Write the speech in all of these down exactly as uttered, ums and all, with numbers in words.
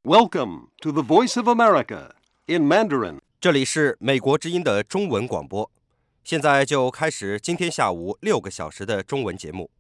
Welcome to the Voice of America in Mandarin. 这里是美国之音的中文广播，现在就开始今天下午六个小时的中文节目。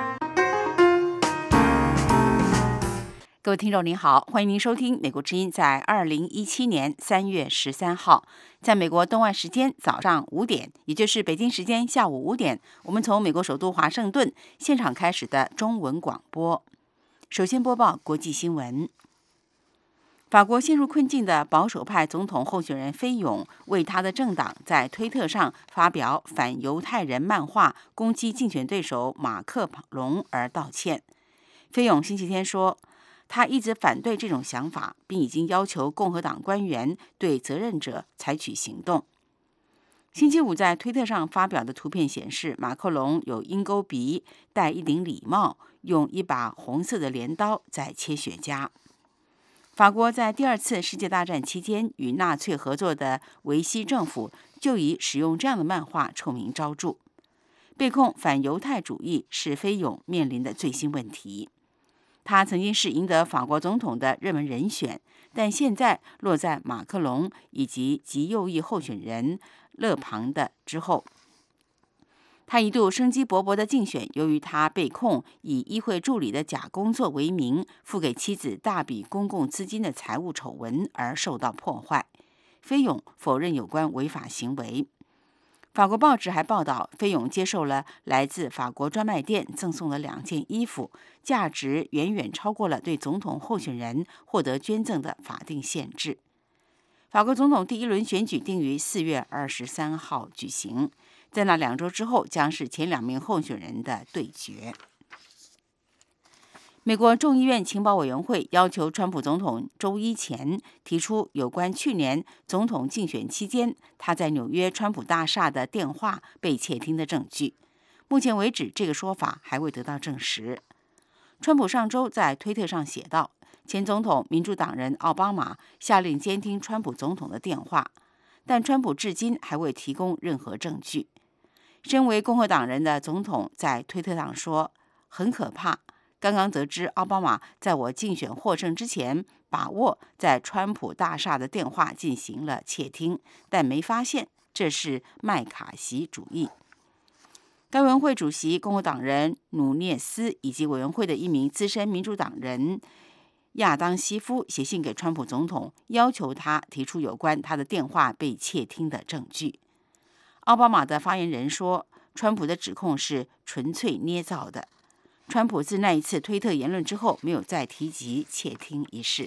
各位听众您好，欢迎您收听美国之音在二零一七年三月十三号，在美国东岸时间早上五点，也就是北京时间下午五点，我们从美国首都华盛顿现场开始的中文广播。首先播报国际新闻。法国陷入困境的保守派总统候选人菲勇为他的政党在推特上发表反犹太人漫画攻击竞选对手马克龙而道歉。菲勇星期天说，他一直反对这种想法，并已经要求共和党官员对责任者采取行动。星期五在推特上发表的图片显示，马克龙有鹰钩鼻，戴一顶礼帽，用一把红色的镰刀在切雪茄。法国在第二次世界大战期间与纳粹合作的维希政府就以使用这样的漫画臭名昭著。被控反犹太主义是菲勇面临的最新问题。他曾经是赢得法国总统的热门人选，但现在落在马克龙以及极右翼候选人勒庞的之后。他一度生机勃勃的竞选，由于他被控以议会助理的假工作为名，付给妻子大笔公共资金的财务丑闻而受到破坏。菲勇否认有关违法行为。法国报纸还报道，菲勇接受了来自法国专卖店赠送的两件衣服，价值远远超过了对总统候选人获得捐赠的法定限制。法国总统第一轮选举定于四月二十三号举行，在那两周之后将是前两名候选人的对决。美国众议院情报委员会要求川普总统周一前提出有关去年总统竞选期间他在纽约川普大厦的电话被窃听的证据。目前为止，这个说法还未得到证实。川普上周在推特上写道，前总统民主党人奥巴马下令监听川普总统的电话，但川普至今还未提供任何证据。身为共和党人的总统在推特上说，很可怕，刚刚得知奥巴马在我竞选获胜之前把握在川普大厦的电话进行了窃听，但没发现这是麦卡锡主义。该委员会主席共和党人努涅斯以及委员会的一名资深民主党人亚当西夫写信给川普总统，要求他提出有关他的电话被窃听的证据。奥巴马的发言人说，川普的指控是纯粹捏造的。川普自那一次推特言论之后，没有再提及窃听一事。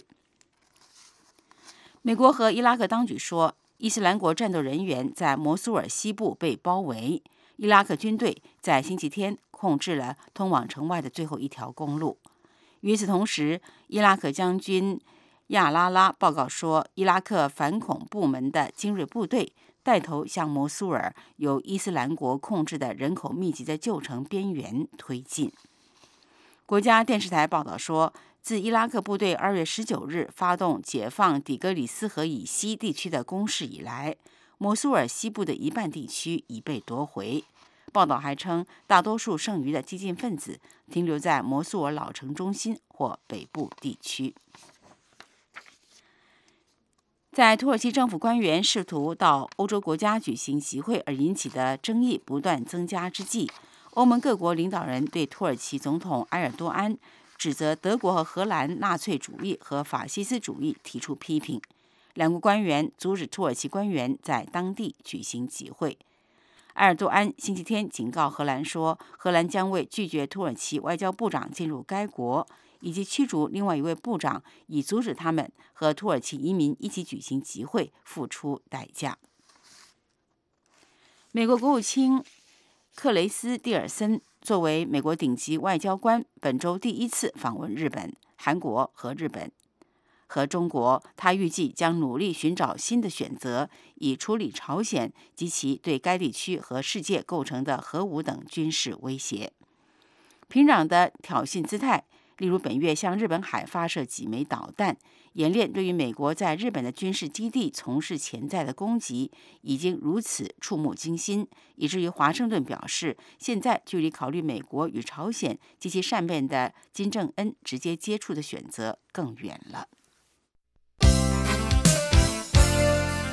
美国和伊拉克当局说，伊斯兰国战斗人员在摩苏尔西部被包围，伊拉克军队在星期天控制了通往城外的最后一条公路。与此同时，伊拉克将军亚拉拉报告说，伊拉克反恐部门的精锐部队带头向摩苏尔由伊斯兰国控制的人口密集的旧城边缘推进。国家电视台报道说，自伊拉克部队二月十九日发动解放底格里斯河以西地区的攻势以来，摩苏尔西部的一半地区已被夺回。报道还称，大多数剩余的激进分子停留在摩苏尔老城中心或北部地区。在土耳其政府官员试图到欧洲国家举行集会而引起的争议不断增加之际，欧盟各国领导人对土耳其总统埃尔多安指责德国和荷兰纳粹主义和法西斯主义提出批评。两国官员阻止土耳其官员在当地举行集会。埃尔多安星期天警告荷兰说，荷兰将为拒绝土耳其外交部长进入该国以及驱逐另外一位部长，以阻止他们和土耳其移民一起举行集会付出代价。美国国务卿克雷斯蒂尔森作为美国顶级外交官，本周第一次访问日本、韩国和日本和中国。他预计将努力寻找新的选择，以处理朝鲜及其对该地区和世界构成的核武等军事威胁。平壤的挑衅姿态，例如本月向日本海发射几枚导弹，演练对于美国在日本的军事基地从事潜在的攻击，已经如此触目惊心，以至于华盛顿表示，现在距离考虑美国与朝鲜及其善变的金正恩直接接触的选择更远了。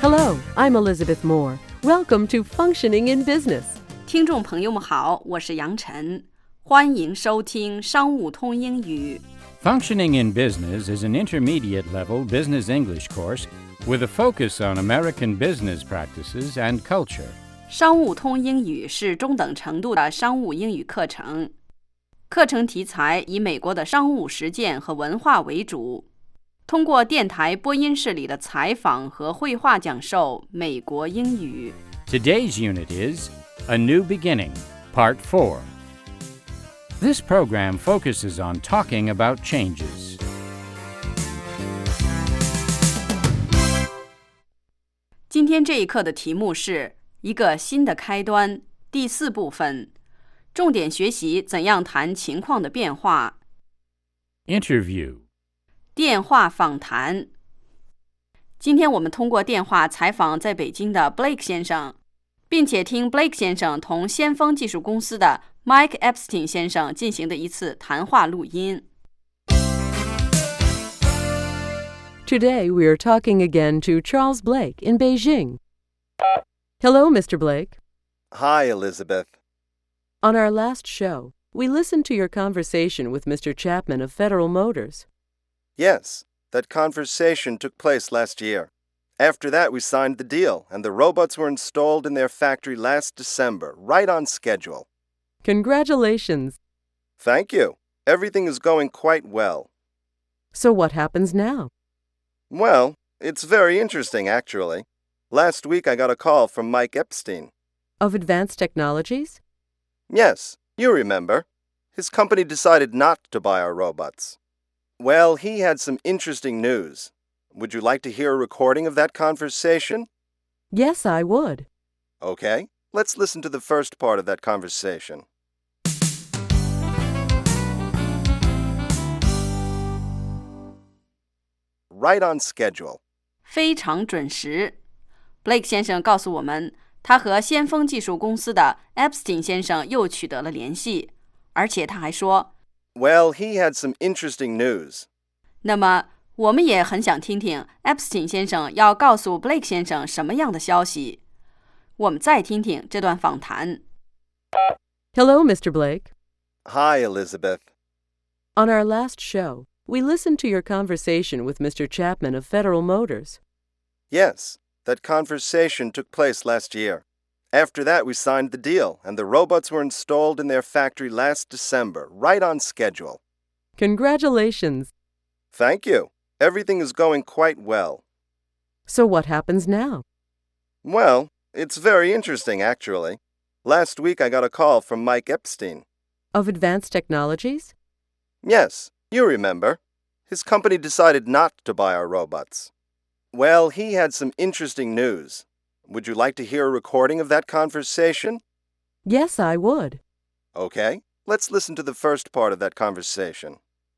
Hello, I'm Elizabeth Moore. Welcome to Functioning in Business. 听众朋友们好，我是杨晨，欢迎收听商务通英语。 Functioning in Business is an intermediate-level business English course with a focus on American business practices and culture. 商务通英语是中等程度的商务英语课程，课程题材以美国的商务实践和文化为主，通过电台播音室里的采访和绘画讲授美国英语。 Today's unit is A New Beginning, Part four. This program focuses on talking about changes. 今天这一课的题目是一个新的开端，第四部分，重点学习怎样谈情况的变化。 Interview. 电话访谈。今天我们通过电话采访在北京的 Blake 先生，并且听 Blake 先生同先锋技术公司的 Mike Epstein 先生进行的一次谈话录音。 Today we are talking again to Charles Blake in Beijing. Hello, Mister Blake. Hi, Elizabeth. On our last show, we listened to your conversation with Mister Chapman of Federal Motors. Yes, that conversation took place last year. After that, we signed the deal, and the robots were installed in their factory last December, right on schedule. Congratulations. Thank you. Everything is going quite well. So what happens now? Well, it's very interesting, actually. Last week, I got a call from Mike Epstein. Of Advanced Technologies? Yes, you remember. His company decided not to buy our robots. Well, he had some interesting news. Would you like to hear a recording of that conversation? Yes, I would. Okay, let's listen to the first part of that conversation. Right on schedule. 非常准时。Blake 先生告诉我们，他和先锋技术公司的 Epstein 先生又取得了联系，而且他还说 Well, he had some interesting news. 那么我们也很想听听 Epstein 先生要告诉 Blake 先生什么样的消息。我们再听听这段访谈。 Hello, Mister Blake. Hi, Elizabeth. On our last show, we listened to your conversation with Mister Chapman of Federal Motors. Yes, that conversation took place last year. After that, we signed the deal, and the robots were installed in their factory last December, right on schedule. Congratulations. Thank you. Everything is going quite well. So what happens now? Well, it's very interesting, actually. Last week, I got a call from Mike Epstein. Of Advanced Technologies? Yes, you remember. His company decided not to buy our robots. Well, he had some interesting news. Would you like to hear a recording of that conversation? Yes, I would. Okay, let's listen to the first part of that conversation.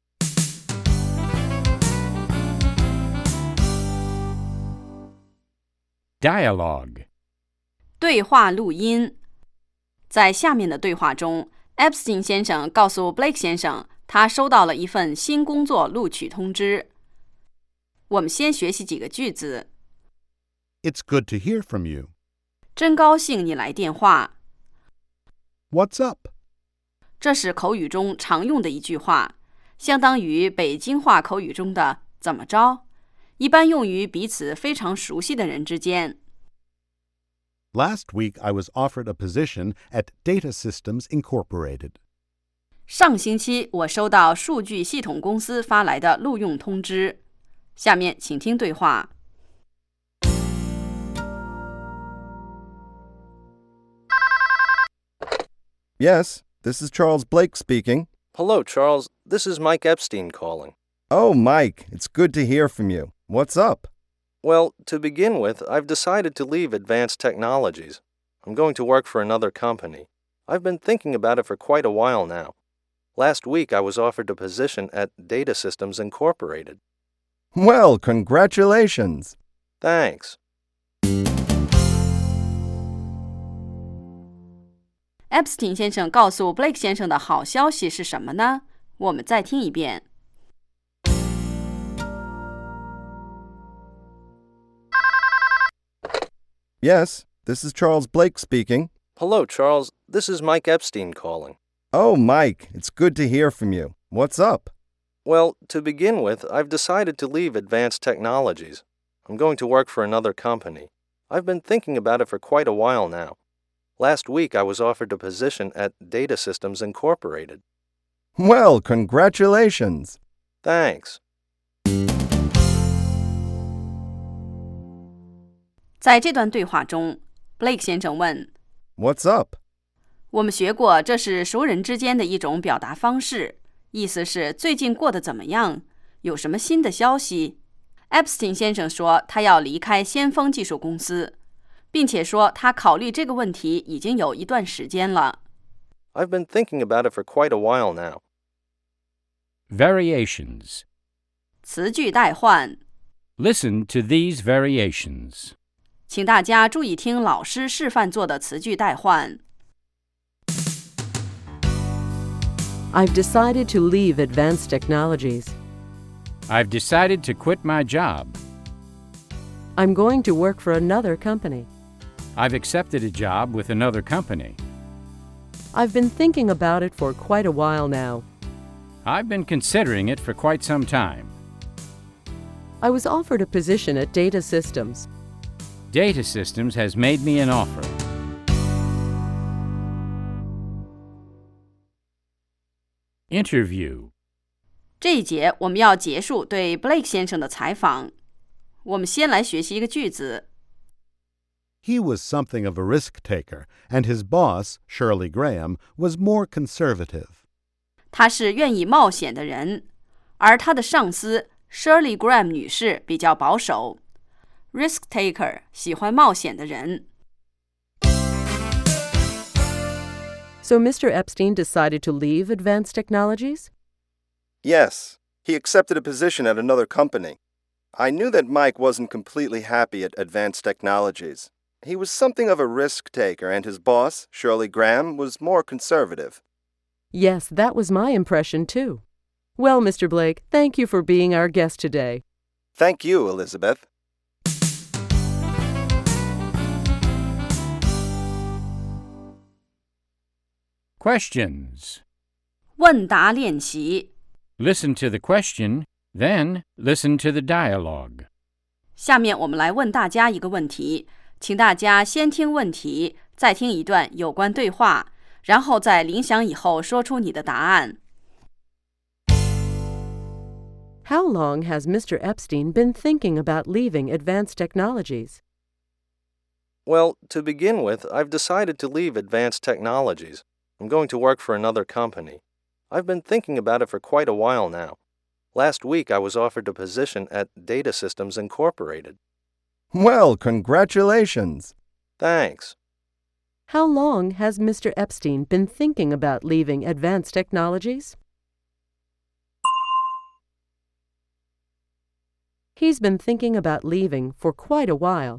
Dialogue. 对话录音。在下面的对话中 Epstein 先生告诉 Blake 先生，他收到了一份新工作录取通知。我们先学习几个句子。 It's good to hear from you. 真高兴你来电话。 What's up? 这是口语中常用的一句话，相当于北京话口语中的怎么着，一般用于彼此非常熟悉的人之间。 Last week, I was offered a position at Data Systems Incorporated. 上星期我收到数据系统公司发来的录用通知。下面请听对话。 Yes, this is Charles Blake speaking. Hello, Charles. This is Mike Epstein calling. Oh, Mike, it's good to hear from you. What's up? Well, to begin with, I've decided to leave Advanced Technologies. I'm going to work for another company. I've been thinking about it for quite a while now. Last week, I was offered a position at Data Systems Incorporated. Well, congratulations. Thanks. Epstein 先生告诉 Blake 先生的好消息是什么呢？我们再听一遍。 Yes, this is Charles Blake speaking. Hello, Charles. This is Mike Epstein calling. Oh, Mike, it's good to hear from you. What's up? Well, to begin with, I've decided to leave Advanced Technologies. I'm going to work for another company. I've been thinking about it for quite a while now. Last week, I was offered a position at Data Systems Incorporated. Well, congratulations. Thanks. 在这段对话中 Blake 先生问 What's up? 我们学过这是熟人之间的一种表达方式，意思是最近过得怎么样，有什么新的消息。 Epstein 先生说他要离开先锋技术公司，并且说他考虑这个问题已经有一段时间了。 I've been thinking about it for quite a while now. Variations. 词句代换， Listen to these variations. 请大家注意听老师示范做的词句代换。 I've decided to leave Advanced Technologies. I've decided to quit my job. I'm going to work for another company. I've accepted a job with another company. I've been thinking about it for quite a while now. I've been considering it for quite some time. I was offered a position at Data Systems. Data Systems has made me an offer. Interview. 这一节我们要结束对 Blake 先生的采访。我们先来学习一个句子。 He was something of a risk-taker, and his boss, Shirley Graham, was more conservative. 他是愿意冒险的人，而他的上司 Shirley Graham 女士比较保守。Risk taker 喜欢冒险的人。 So Mister Epstein decided to leave Advanced Technologies? Yes, he accepted a position at another company. I knew that Mike wasn't completely happy at Advanced Technologies. He was something of a risk-taker, and his boss, Shirley Graham, was more conservative. Yes, that was my impression, too. Well, Mister Blake, thank you for being our guest today. Thank you, Elizabeth. Questions. 问答练习。 Listen to the question, then listen to the dialogue. 下面我们来问大家一个问题，请大家先听问题，再听一段有关对话，然后在铃响以后说出你的答案。 How long has Mister Epstein been thinking about leaving Advanced Technologies? Well, to begin with, I've decided to leave Advanced Technologies. I'm going to work for another company. I've been thinking about it for quite a while now. Last week, I was offered a position at Data Systems Incorporated. Well, congratulations. Thanks. How long has Mister Epstein been thinking about leaving Advanced Technologies? He's been thinking about leaving for quite a while.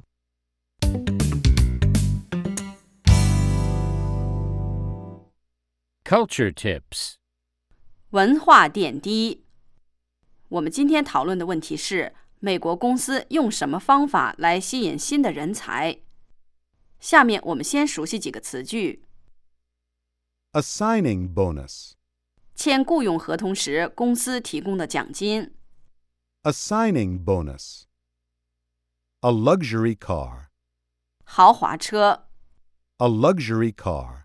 Culture tips. 文化点滴。我们今天讨论的问题是：美国公司用什么方法来吸引新的人才？下面我们先熟悉几个词句。 A signing bonus. 签雇佣合同时，公司提供的奖金。 A signing bonus. A luxury car. 豪华车。 A luxury car.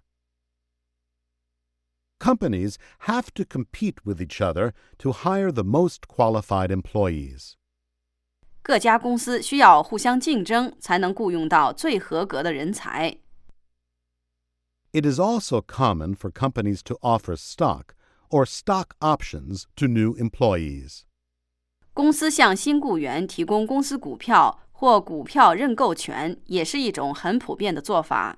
Companies have to compete with each other to hire the most qualified employees. 各家公司需要互相竞争，才能雇佣到最合格的人才。 It is also common for companies to offer stock or stock options to new employees. 公司向新雇员提供公司股票或股票认购权，也是一种很普遍的做法。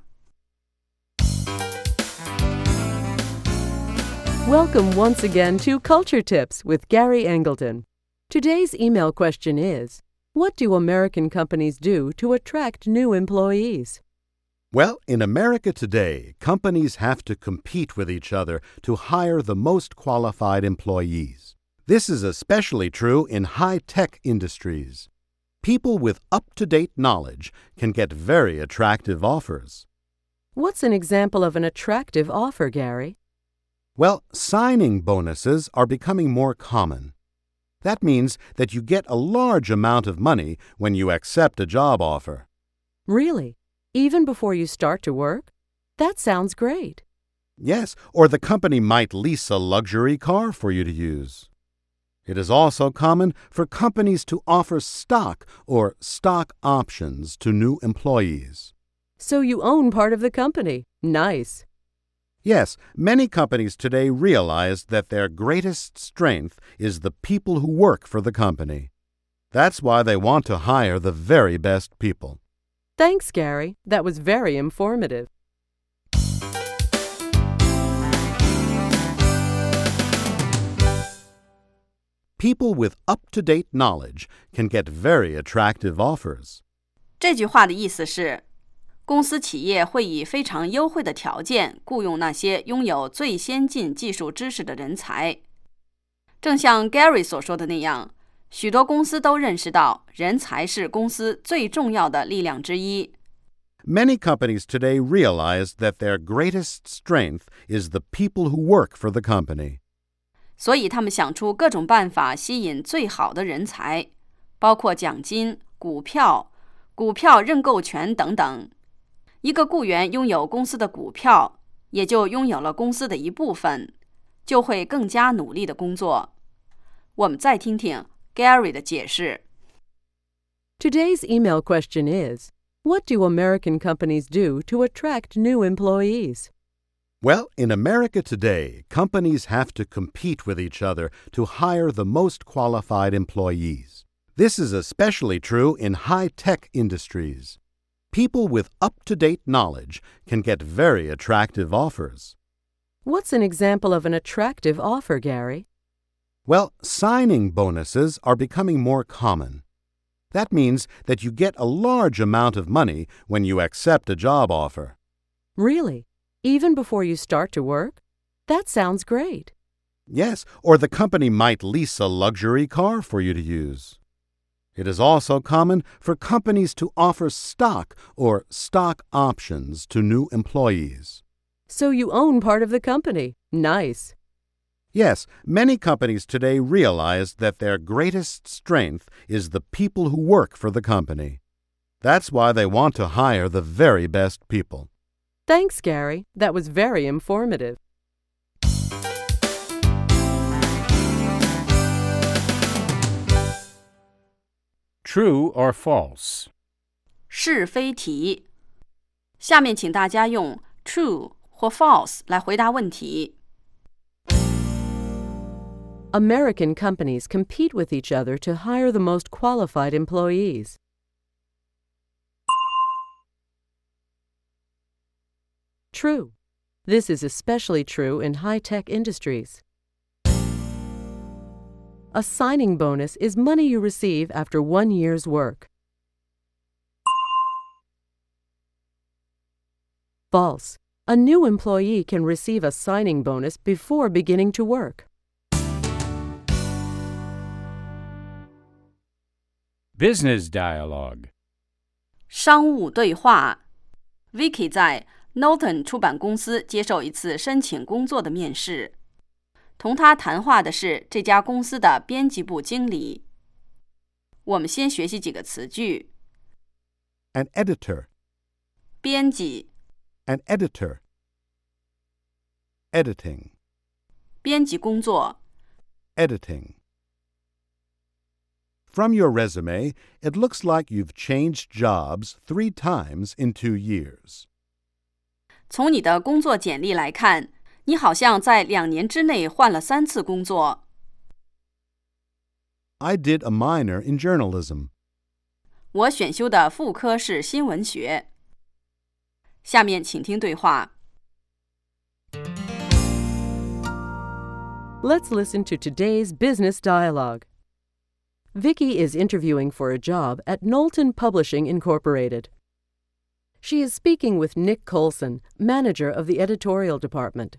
Welcome once again to Culture Tips with Gary Angleton. Today's email question is, what do American companies do to attract new employees? Well, in America today, companies have to compete with each other to hire the most qualified employees. This is especially true in high-tech industries. People with up-to-date knowledge can get very attractive offers. What's an example of an attractive offer, Gary? Well, signing bonuses are becoming more common. That means that you get a large amount of money when you accept a job offer. Really? Even before you start to work? That sounds great. Yes, or the company might lease a luxury car for you to use. It is also common for companies to offer stock or stock options to new employees. So you own part of the company. Nice. Yes, many companies today realize that their greatest strength is the people who work for the company. That's why they want to hire the very best people. Thanks, Gary. That was very informative. People with up-to-date knowledge can get very attractive offers. 这句话的意思是，公司企业会以非常优惠的条件雇佣那些拥有最先进技术知识的人才。正像 Gary 所说的那样，许多公司都认识到人才是公司最重要的力量之一。 Many companies today realize that their greatest strength is the people who work for the company. 所以他们想出各种办法吸引最好的人才，包括奖金、股票、股票认购权等等。一个雇员拥有公司的股票，也就拥有了公司的一部分，就会更加努力的工作。我们再听听 Gary 的解释。 Today's email question is, what do American companies do to attract new employees? Well, in America today, companies have to compete with each other to hire the most qualified employees. This is especially true in high-tech industries. People with up-to-date knowledge can get very attractive offers. What's an example of an attractive offer, Gary? Well, signing bonuses are becoming more common. That means that you get a large amount of money when you accept a job offer. Really? Even before you start to work? That sounds great. Yes, or the company might lease a luxury car for you to use. It is also common for companies to offer stock or stock options to new employees. So you own part of the company. Nice. Yes, many companies today realize that their greatest strength is the people who work for the company. That's why they want to hire the very best people. Thanks, Gary. That was very informative. True or false? 是非题。下面请大家用 true 或 false 来回答问题。 American companies compete with each other to hire the most qualified employees. True. This is especially true in high-tech industries. A signing bonus is money you receive after one year's work. False. A new employee can receive a signing bonus before beginning to work. Business dialogue. 商务对话。Vicky 在 Norton 出版公司接受一次申请工作的面试。同他谈话的是这家公司的编辑部经理。我们先学习几个词句。 An editor. 编辑。 An editor. Editing. 编辑工作。 Editing. From your resume, it looks like you've changed jobs three times in two years. 从你的工作简历来看，你好像在两年之内换了三次工作。 I did a minor in journalism. 我选修的副科是新闻学。下面请听对话。 Let's listen to today's business dialogue. Vicky is interviewing for a job at Knowlton Publishing Incorporated. She is speaking with Nick Colson, manager of the editorial department.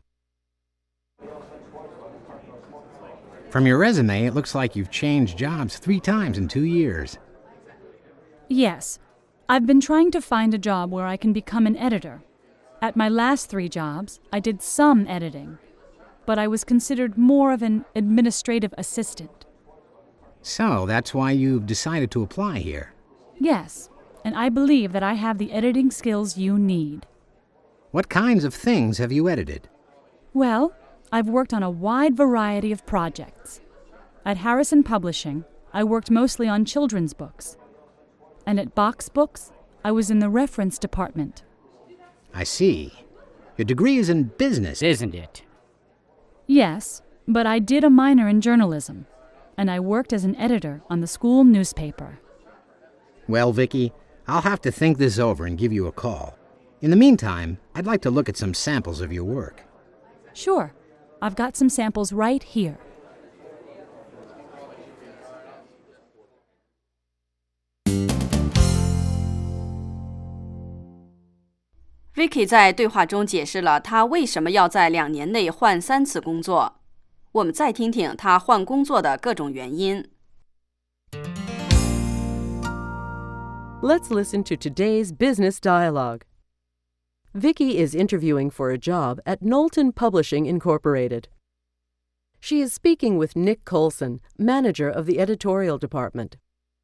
From your resume, it looks like you've changed jobs three times in two years. Yes. I've been trying to find a job where I can become an editor. At my last three jobs, I did some editing, but I was considered more of an administrative assistant. So that's why you've decided to apply here? Yes, and I believe that I have the editing skills you need. What kinds of things have you edited? Well, I've worked on a wide variety of projects. At Harrison Publishing, I worked mostly on children's books. And at Box Books, I was in the reference department. I see. Your degree is in business, isn't it? Yes, but I did a minor in journalism, and I worked as an editor on the school newspaper. Well, Vicky, I'll have to think this over and give you a call. In the meantime, I'd like to look at some samples of your work. Sure. I've got some samples right here. Vicky 在对话中解释了她为什么要在两年内换三次工作。我们再听听她换工作的各种原因。 Let's listen to today's business dialogue. Vicky is interviewing for a job at Knowlton Publishing Incorporated. She is speaking with Nick Colson, manager of the editorial department.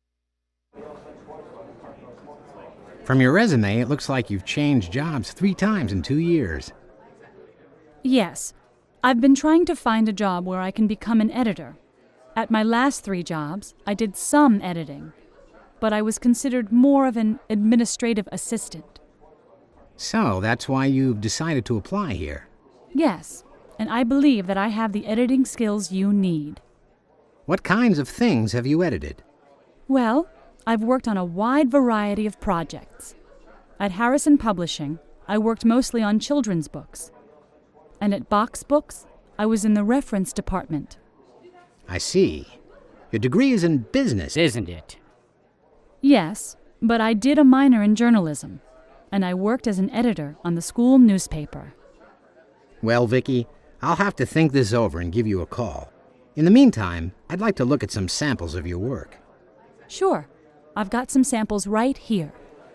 From your resume, it looks like you've changed jobs three times in two years. Yes. I've been trying to find a job where I can become an editor. At my last three jobs, I did some editing, but I was considered more of an administrative assistant. So that's why you've decided to apply here? Yes, and I believe that I have the editing skills you need. What kinds of things have you edited? Well, I've worked on a wide variety of projects. At Harrison Publishing, I worked mostly on children's books. And at Box Books, I was in the reference department. I see. Your degree is in business, isn't it? Yes, but I did a minor in journalism, and I worked as an editor on the school newspaper. Well, Vicky, I'll have to think this over and give you a call. In the meantime, I'd like to look at some samples of your work. Sure. I've got some samples right here.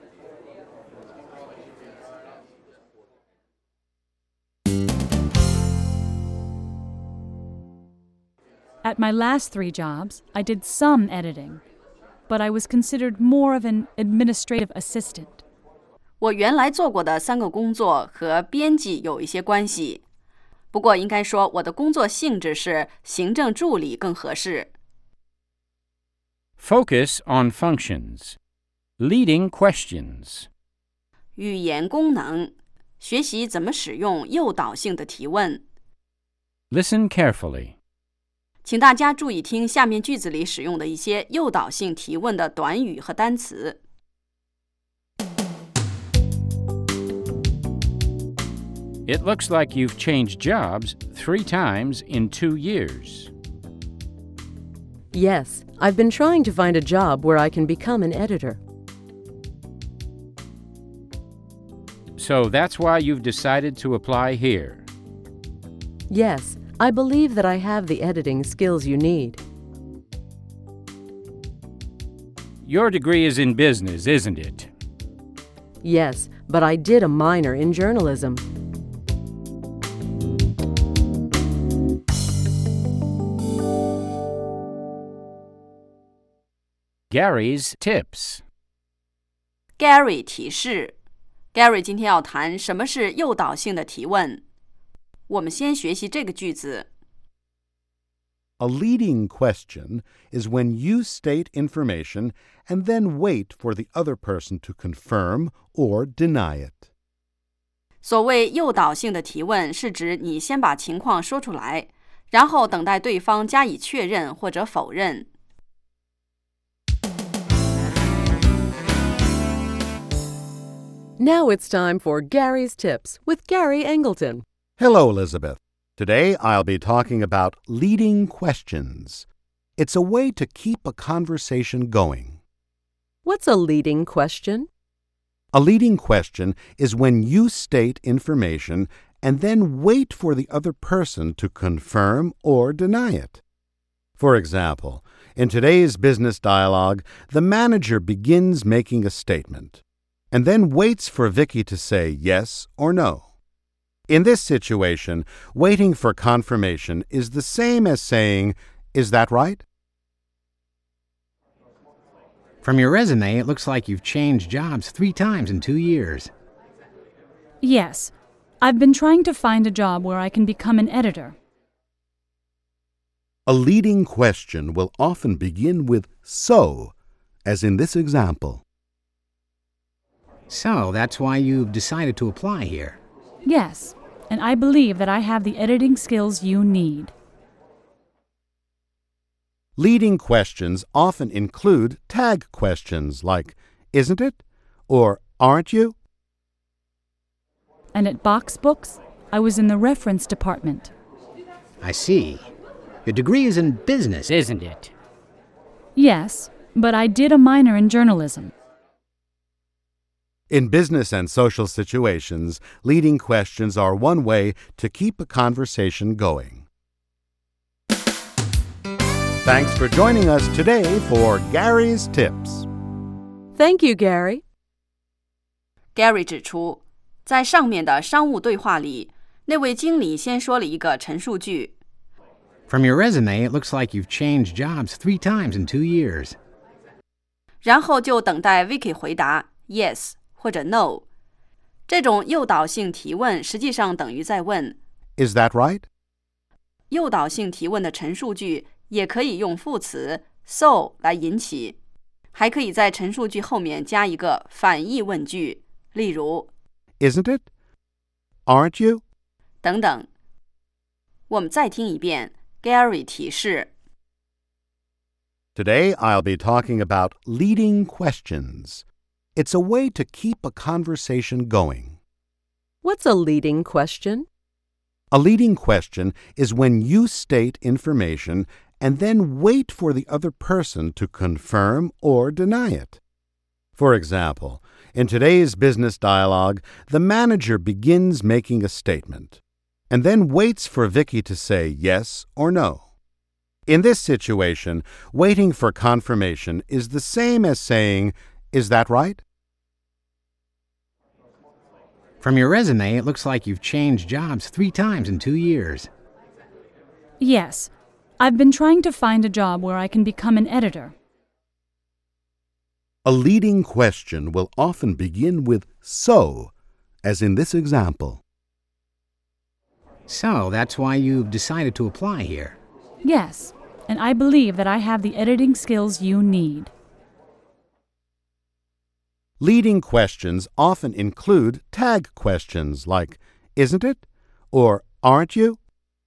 At my last three jobs, I did some editing, but I was considered more of an administrative assistant. 我原来做过的三个工作和编辑有一些关系，不过应该说我的工作性质是行政助理更合适。 Focus on functions. Leading questions. 语言功能，学习怎么使用诱导性的提问。 Listen carefully. 请大家注意听下面句子里使用的一些诱导性提问的短语和单词。 It looks like you've changed jobs three times in two years. Yes, I've been trying to find a job where I can become an editor. So that's why you've decided to apply here. Yes, I believe that I have the editing skills you need. Your degree is in business, isn't it? Yes, but I did a minor in journalism. Gary's tips. Gary 提示 Gary 今天要谈什么是诱导性的提问。我们先学习这个句子。 A leading question is when you state information and then wait for the other person to confirm or deny it. 所谓诱导性的提问，是指你先把情况说出来，然后等待对方加以确认或者否认。 Now it's time for Gary's Tips with Gary Angleton. Hello, Elizabeth. Today I'll be talking about leading questions. It's a way to keep a conversation going. What's a leading question? A leading question is when you state information and then wait for the other person to confirm or deny it. For example, In today's business dialogue, the manager begins making a statement and then waits for Vicky to say yes or no. In this situation, waiting for confirmation is the same as saying, "Is that right?" From your resume, it looks like you've changed jobs three times in two years. Yes. I've been trying to find a job where I can become an editor. A leading question will often begin with so, as in this example. So that's why you've decided to apply here. Yes, and I believe that I have the editing skills you need. Leading questions often include tag questions like, "Isn't it?" or "Aren't you?" And at Box Books, I was in the reference department. I see. Your degree is in business, isn't it? Yes, but I did a minor in journalism. In business and social situations, leading questions are one way to keep a conversation going. Thanks for joining us today for Gary's Tips. Thank you, Gary. Gary 指出，在上面的商务对话里，那位经理先说了一个陈述句。 From your resume, it looks like you've changed jobs three times in two years. 然后就等待 Vicky 回答 yes 或者 no。这种诱导性提问实际上等于在问 Is that right? 诱导性提问的陈述句也可以用副词 so 来引起，还可以在陈述句后面加一个反义问句，例如 Isn't it? Aren't you? 等等。我们再听一遍 Gary 提示。 Today I'll be talking about leading questions. It's a way to keep a conversation going. What's a leading question? A leading question is when you state information and then wait for the other person to confirm or deny it. For example, in today's business dialogue, the manager begins making a statement and then waits for Vicky to say yes or no. In this situation, waiting for confirmation is the same as saying, "Is that right?" From your resume, it looks like you've changed jobs three times in two years. Yes. I've been trying to find a job where I can become an editor. A leading question will often begin with so, as in this example. So that's why you've decided to apply here. Yes, and I believe that I have the editing skills you need. Leading questions often include tag questions like, "Isn't it?" or "Aren't you?"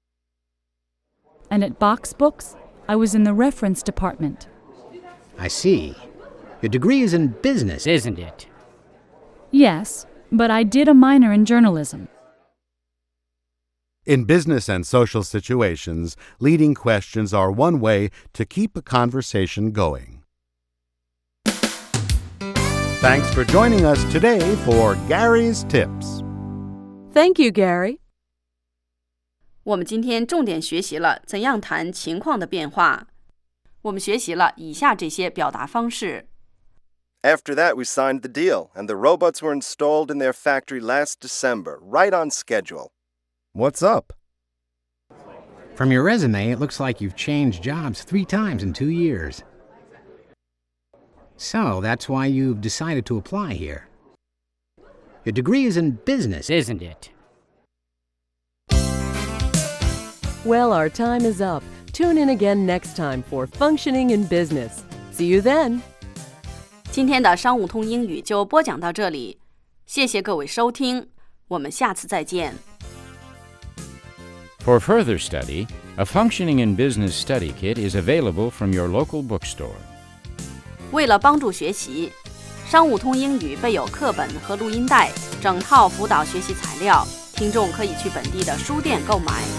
And at Box Books, I was in the reference department. I see. Your degree is in business, isn't it? Yes, but I did a minor in journalism. In business and social situations, leading questions are one way to keep a conversation going. Thanks for joining us today for Gary's Tips. Thank you, Gary. 我们今天重点学习了怎样谈情况的变化。我们学习了以下这些表达方式。 After that, we signed the deal, and the robots were installed in their factory last December, right on schedule. What's up? From your resume, it looks like you've changed jobs three times in two years. So that's why you've decided to apply here. Your degree is in business, isn't it? Well, our time is up. Tune in again next time for Functioning in Business. See you then. 今天的商务通英语就播讲到这里，谢谢各位收听，我们下次再见。 For further study, a Functioning in Business study kit is available from your local bookstore. 为了帮助学习，商务通英语备有课本和录音带，整套辅导学习材料，听众可以去本地的书店购买。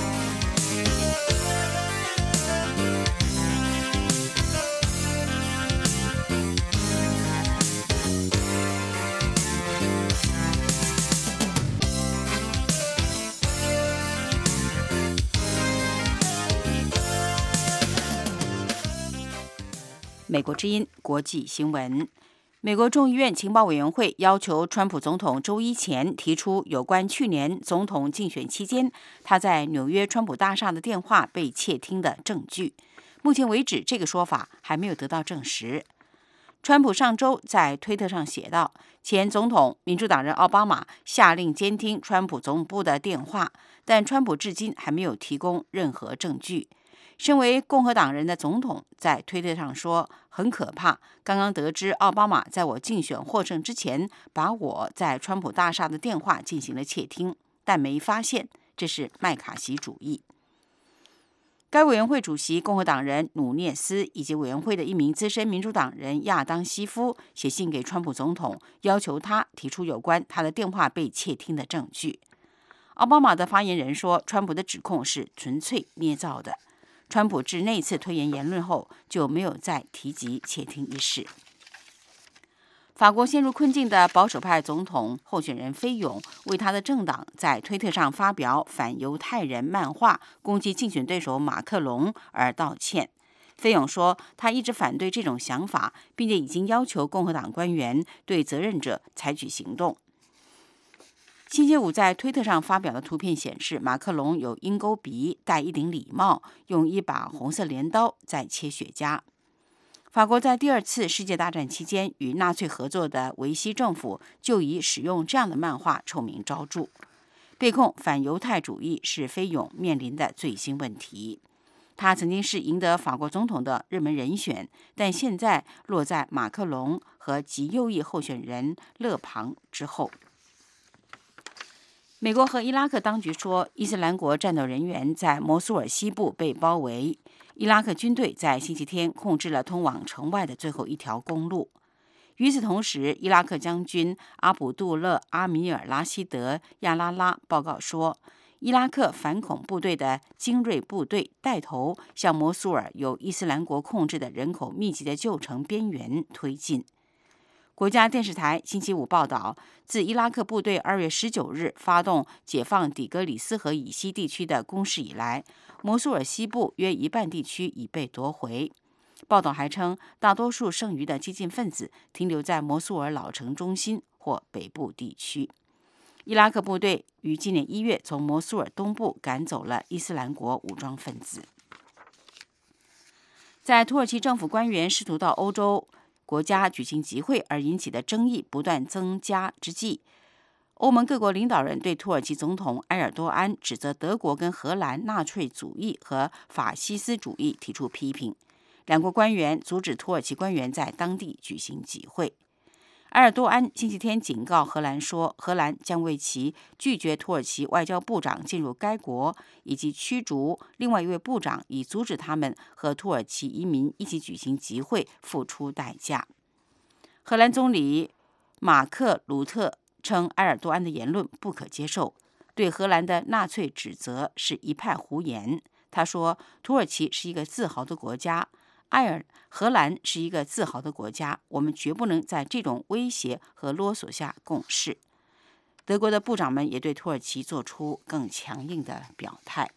美国之音国际新闻。美国众议院情报委员会要求川普总统周一前提出有关去年总统竞选期间他在纽约川普大厦的电话被窃听的证据。目前为止，这个说法还没有得到证实。川普上周在推特上写道，前总统民主党人奥巴马下令监听川普总部的电话，但川普至今还没有提供任何证据。身为共和党人的总统在推特上说，很可怕，刚刚得知奥巴马在我竞选获胜之前把我在川普大厦的电话进行了窃听，但没发现，这是麦卡锡主义。该委员会主席共和党人努涅斯以及委员会的一名资深民主党人亚当西夫写信给川普总统，要求他提出有关他的电话被窃听的证据。奥巴马的发言人说，川普的指控是纯粹捏造的。川普自那次推演言论后就没有再提及窃听一事。法国陷入困境的保守派总统候选人菲勇为他的政党在推特上发表反犹太人漫画攻击竞选对手马克龙而道歉。菲勇说，他一直反对这种想法，并且已经要求共和党官员对责任者采取行动。星期五在推特上发表的图片显示，马克龙有鹰钩鼻，戴一顶礼帽，用一把红色镰刀在切雪茄。法国在第二次世界大战期间与纳粹合作的维希政府就以使用这样的漫画臭名昭著。被控反犹太主义是菲勇面临的最新问题。他曾经是赢得法国总统的热门人选，但现在落在马克龙和极右翼候选人勒庞之后。美国和伊拉克当局说，伊斯兰国战斗人员在摩苏尔西部被包围。伊拉克军队在星期天控制了通往城外的最后一条公路。与此同时，伊拉克将军阿卜杜勒·阿米尔·拉希德·亚拉拉报告说，伊拉克反恐部队的精锐部队带头向摩苏尔由伊斯兰国控制的人口密集的旧城边缘推进。国家电视台星期五报道，自伊拉克部队二月十九日发动解放底格里斯河以西地区的攻势以来，摩苏尔西部约一半地区已被夺回。报道还称，大多数剩余的激进分子停留在摩苏尔老城中心或北部地区。伊拉克部队于今年一月从摩苏尔东部赶走了伊斯兰国武装分子。在土耳其政府官员试图到欧洲国家举行集会而引起的争议不断增加之际，欧盟各国领导人对土耳其总统埃尔多安指责德国跟荷兰纳粹主义和法西斯主义提出批评。两国官员阻止土耳其官员在当地举行集会。埃尔多安星期天警告荷兰说，荷兰将为其拒绝土耳其外交部长进入该国以及驱逐另外一位部长以阻止他们和土耳其移民一起举行集会付出代价。荷兰总理马克鲁特称埃尔多安的言论不可接受，对荷兰的纳粹指责是一派胡言。他说，土耳其是一个自豪的国家，埃尔荷兰是一个自豪的国家，我们绝不能在这种威胁和勒索下共事。德国的部长们也对土耳其做出更强硬的表态。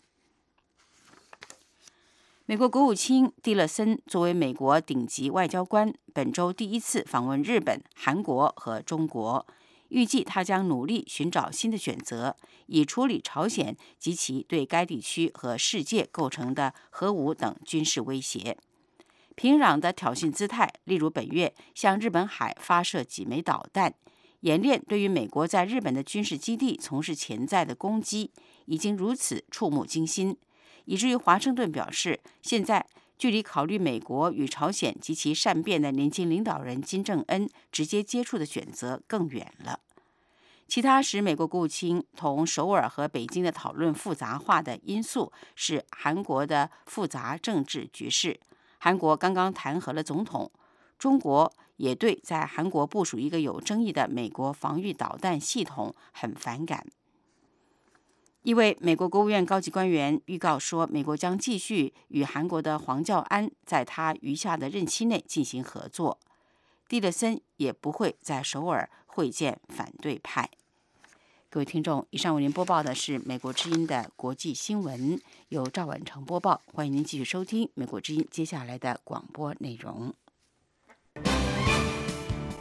美国国务卿蒂勒森作为美国顶级外交官，本周第一次访问日本、韩国和中国，预计他将努力寻找新的选择，以处理朝鲜及其对该地区和世界构成的核武等军事威胁。平壤的挑衅姿态，例如本月向日本海发射几枚导弹，演练对于美国在日本的军事基地从事潜在的攻击，已经如此触目惊心，以至于华盛顿表示，现在距离考虑美国与朝鲜及其善变的年轻领导人金正恩直接接触的选择更远了。其他使美国国务卿同首尔和北京的讨论复杂化的因素是韩国的复杂政治局势。韩国刚刚弹劾了总统，中国也对在韩国部署一个有争议的美国防御导弹系统很反感。一位美国国务院高级官员预告说，美国将继续与韩国的黄教安在他余下的任期内进行合作。蒂勒森也不会在首尔会见反对派。各位听众，以上为您播报的是美国之音的国际新闻，由赵婉成播报。欢迎您继续收听美国之音接下来的广播内容。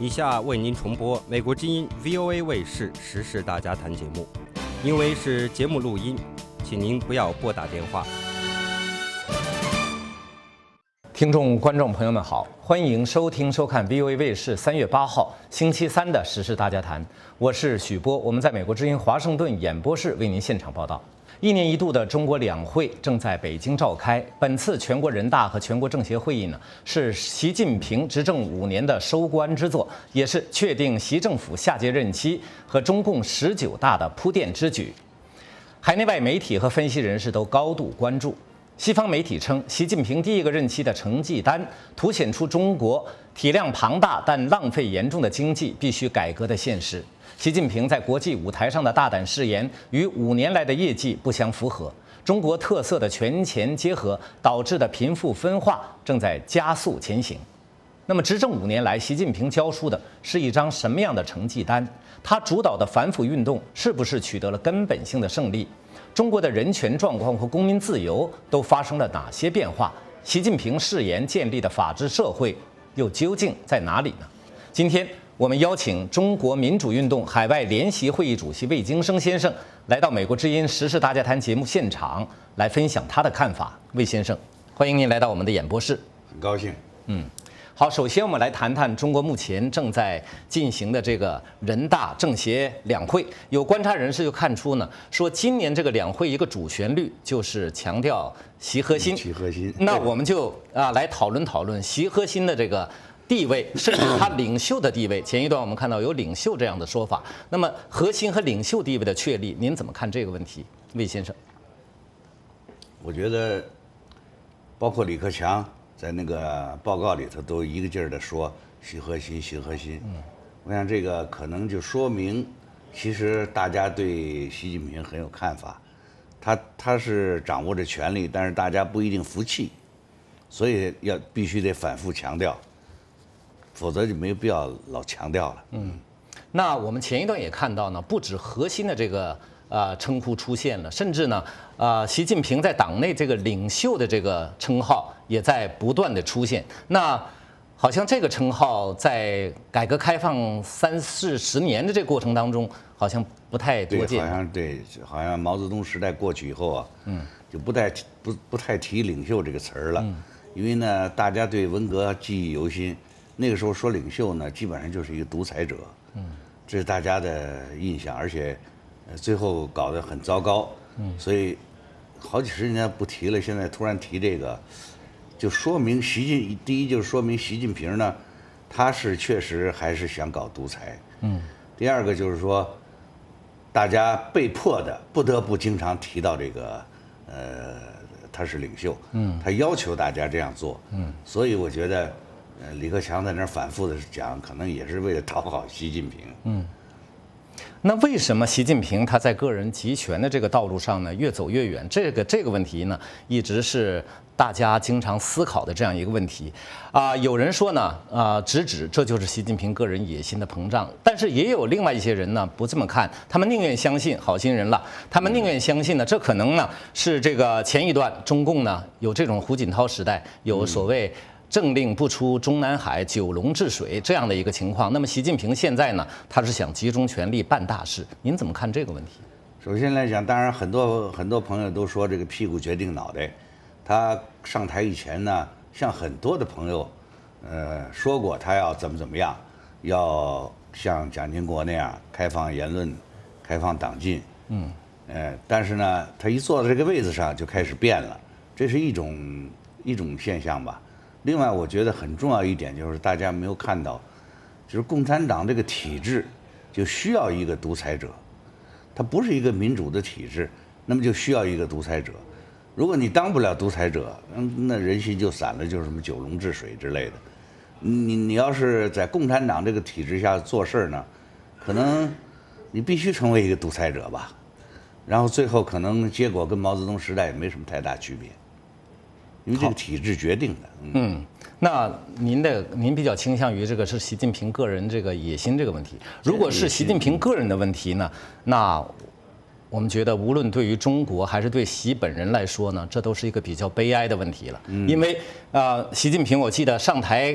以下为您重播美国之音 V O A 卫视时事大家谈节目，因为是节目录音，请您不要拨打电话。 听众、观众朋友们好，欢迎收听、收看 V O A 卫视三月八号星期三的时事大家谈，我是许波，我们在美国之音华盛顿演播室为您现场报道。一年一度的中国两会正在北京召开，本次全国人大和全国政协会议呢，是习近平执政五年的收官之作，也是确定习政府下届任期和中共十九大的铺垫之举。海内外媒体和分析人士都高度关注。西方媒体称，习近平第一个任期的成绩单凸显出中国体量庞大但浪费严重的经济必须改革的现实。习近平在国际舞台上的大胆誓言与五年来的业绩不相符合，中国特色的权钱结合导致的贫富分化正在加速前行。那么，执政五年来，习近平交出的是一张什么样的成绩单？他主导的反腐运动是不是取得了根本性的胜利？中国的人权状况和公民自由都发生了哪些变化？习近平誓言建立的法治社会又究竟在哪里呢？今天我们邀请中国民主运动海外联席会议主席魏京生先生来到美国之音时事大家谈节目现场，来分享他的看法。魏先生，欢迎您来到我们的演播室。 很高兴。 嗯。好，首先我们来谈谈中国目前正在进行的这个人大政协两会。有观察人士就看出呢，说今年这个两会一个主旋律就是强调习核心。 习核心。 那我们就啊来讨论讨论习核心的这个地位，甚至他领袖的地位。前一段我们看到有领袖这样的说法，那么核心和领袖地位的确立，您怎么看这个问题，魏先生？ 我觉得，包括李克强。在那个报告里头都一个劲儿地说习核心，习核心。嗯，我想这个可能就说明，其实大家对习近平很有看法，他他是掌握着权力，但是大家不一定服气，所以要必须得反复强调，否则就没有必要老强调了。 嗯，那我们前一段也看到呢，不止核心的这个。呃，称呼出现了，甚至呢，呃，习近平在党内这个领袖的这个称号也在不断的出现。那好像这个称号在改革开放三四十年的这个过程当中，好像不太多见。 对，好像对，好像毛泽东时代过去以后啊，嗯，就不太不不太提领袖这个词儿了，嗯，因为呢，大家对文革记忆犹新，那个时候说领袖呢，基本上就是一个独裁者，嗯，这是大家的印象，而且。最后搞得很糟糕，嗯，所以好几十年不提了，现在突然提这个，就说明习近第一就是说明习近平呢，他是确实还是想搞独裁，嗯，第二个就是说，大家被迫的不得不经常提到这个，呃，他是领袖，嗯，他要求大家这样做，嗯，所以我觉得，呃，李克强在那儿反复的讲，可能也是为了讨好习近平，嗯。 那为什么习近平他在个人集权的这个道路上呢越走越远？这个这个问题呢，一直是大家经常思考的这样一个问题。啊、呃，有人说呢，啊、呃，直指这就是习近平个人野心的膨胀。但是也有另外一些人呢不这么看，他们宁愿相信好心人了，他们宁愿相信呢，这可能呢是这个前一段中共呢有这种胡锦涛时代有所谓。政令不出中南海，九龙治水这样的一个情况。那么习近平现在呢，他是想集中权力办大事。您怎么看这个问题？ 首先来讲，当然很多很多朋友都说这个屁股决定脑袋。他上台以前呢，像很多的朋友，呃，说过他要怎么怎么样，要像蒋经国那样开放言论、开放党禁。嗯，呃，但是呢，他一坐在这个位子上就开始变了，这是一种一种现象吧。另外，我觉得很重要一点就是大家没有看到，就是共产党这个体制就需要一个独裁者，它不是一个民主的体制，那么就需要一个独裁者。如果你当不了独裁者，嗯，那人心就散了，就是什么九龙治水之类的。你你要是在共产党这个体制下做事呢，可能你必须成为一个独裁者吧，然后最后可能结果跟毛泽东时代也没什么太大区别。因为这个体制决定的。嗯， 嗯，那您的您比较倾向于这个是习近平个人这个野心这个问题。如果是习近平个人的问题呢，那我们觉得无论对于中国还是对习本人来说呢，这都是一个比较悲哀的问题了。嗯、因为啊、呃，习近平我记得上台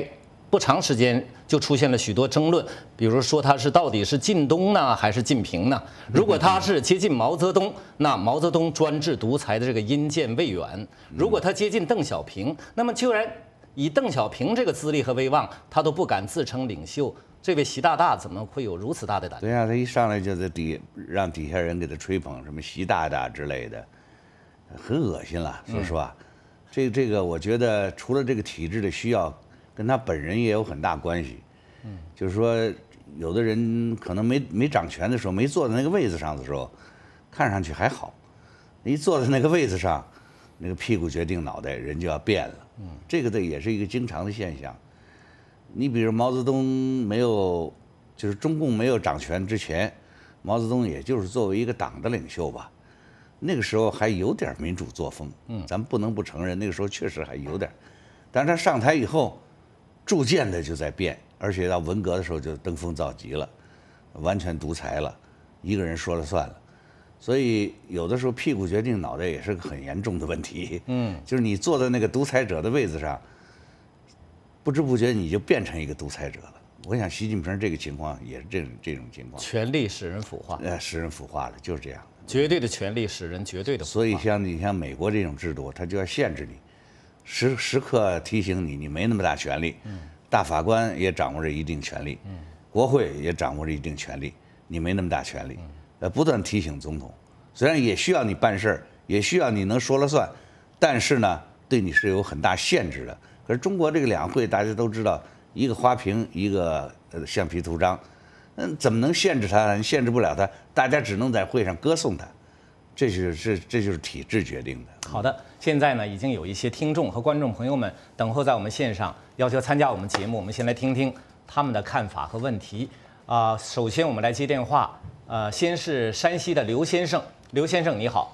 不长时间就出现了许多争论，比如说他是到底是靳东呢还是靳平呢？如果他是接近毛泽东，那毛泽东专制独裁的这个阴间魏源；如果他接近邓小平，那么居然以邓小平这个资历和威望，他都不敢自称领袖，这位习大大怎么会有如此大的胆？ 对呀、啊，他一上来就在底让底下人给他吹捧什么习大大之类的，很恶心了。说实话，嗯、这这个我觉得除了这个体制的需要。跟他本人也有很大关系，嗯，就是说，有的人可能没没掌权的时候，没坐在那个位子上的时候，看上去还好，一坐在那个位子上，那个屁股决定脑袋，人就要变了，嗯，这个的也是一个经常的现象。你比如毛泽东没有，就是中共没有掌权之前，毛泽东也就是作为一个党的领袖吧，那个时候还有点民主作风，嗯，咱们不能不承认，那个时候确实还有点，但是他上台以后。逐渐的就在变，而且到文革的时候就登峰造极了，完全独裁了，一个人说了算了。所以有的时候屁股决定脑袋也是个很严重的问题。嗯，就是你坐在那个独裁者的位子上，不知不觉你就变成一个独裁者了。我想习近平这个情况也是这种这种情况。 权力使人腐化。 呃，使人腐化了，就是这样。 绝对的权力使人绝对的腐化。 所以像你像美国这种制度，它就要限制你。时时刻提醒你，你没那么大权力。嗯，大法官也掌握着一定权力，嗯，国会也掌握着一定权力，你没那么大权力。嗯，呃，不断提醒总统，虽然也需要你办事儿，也需要你能说了算，但是呢，对你是有很大限制的。可是中国这个两会大家都知道，一个花瓶，一个呃橡皮图章，嗯，怎么能限制他？限制不了他，大家只能在会上歌颂他。这就是这就是体制决定的。 好的，现在呢，已经有一些听众和观众朋友们等候在我们线上，要求参加我们节目。我们先来听听他们的看法和问题。啊、呃，首先我们来接电话。呃，先是山西的刘先生，刘先生你好。